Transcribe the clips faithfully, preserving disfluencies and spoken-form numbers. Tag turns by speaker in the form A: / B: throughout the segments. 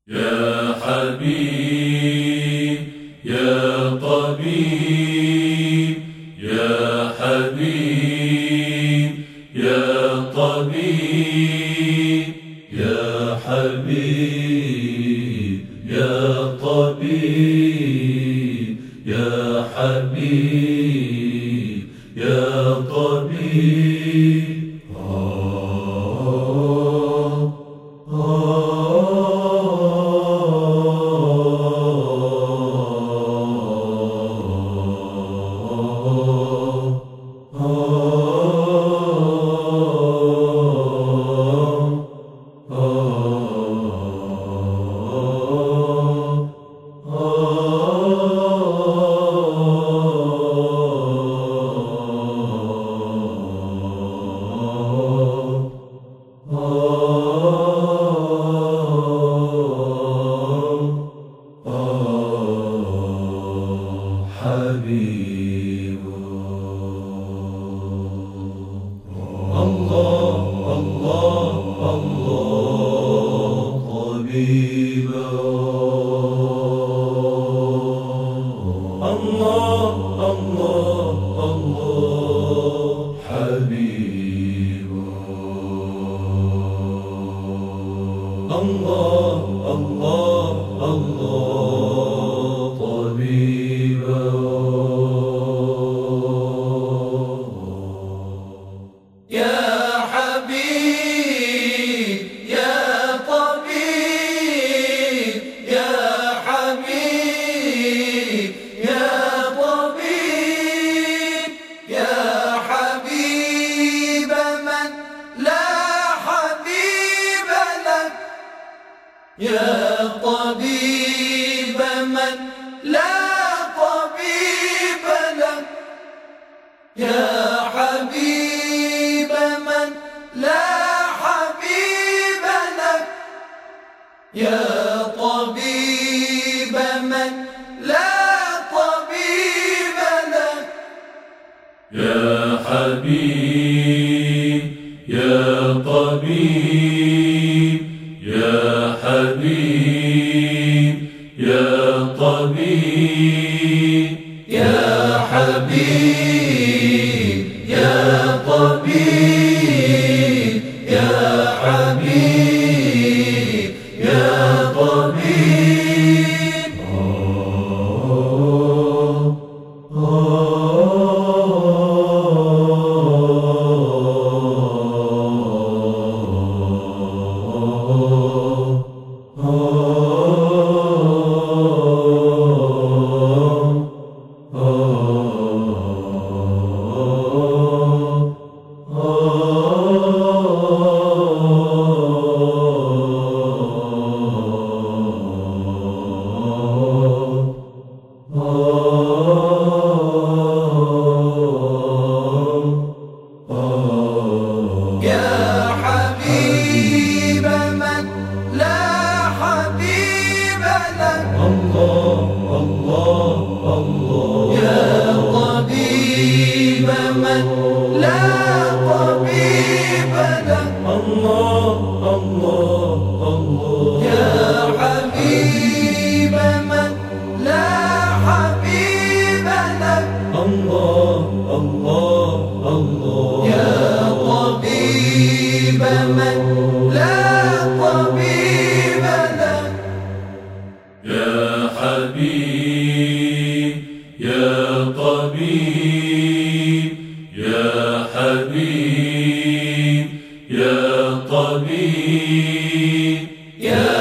A: يا حبيب يا طبيب يا حبيب يا طبيب يا حبيب يا طبيب يا حبيب يا طبيب. حبيب الله الله الله طبيب الله الله الله حبيب الله الله الله طبيب.
B: يا حبيب يا طبيب يا حبيب يا طبيب يا حبيب من لا حبيب لك يا طبيب من لا طبيب لك يا حبيب من لا حبيب لك يا طبيب من لا طبيب لك.
A: يا حبيب يا طبيب يا حبيب يا طبيب
B: يا حبيب يا طبيب يا حبيب يا طبيب. الله الله الله يا طبيب من لا طبيب لك الله الله الله يا حبيب من لا حبيب لك الله الله الله يا طبيب من لا طبيب لك.
A: يا حبيب يا طبيب يا حبيب يا طبيب
B: يا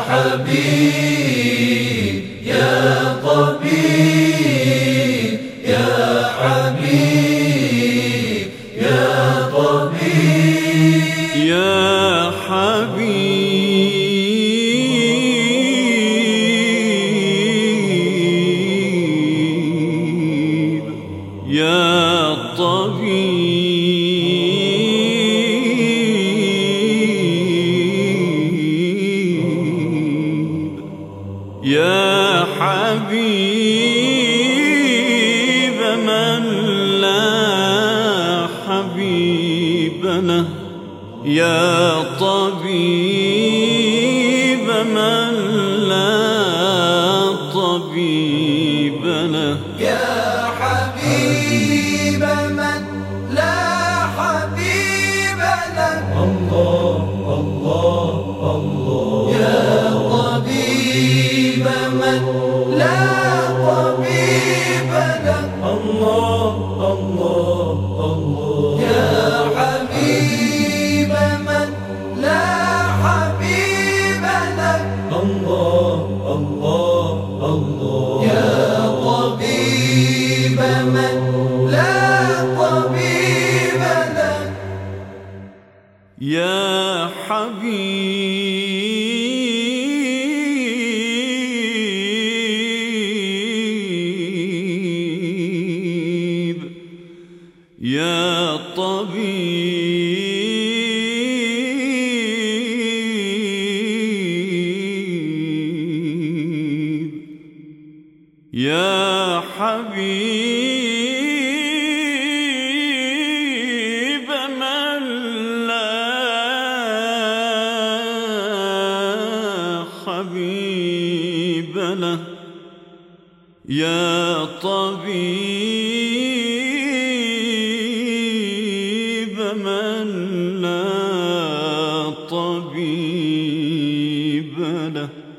B: حبيب يا طبيب يا حبيب يا طبيب
C: يا حبيب يا طبيب يا حبيب من لا حبيب له يا طبيب من لا طبيب له.
B: يا حبيب من لا حبيب له. الله الله الله. يا طبيب من لا طبيب له. الله الله الله. يا حبيب من لا حبيب له. الله الله الله. يا طبيب من لا طبيب له.
C: يا حبيب يا طبيب يا حبيب من لا حبيب له. يا طبيب من لا طبيب له.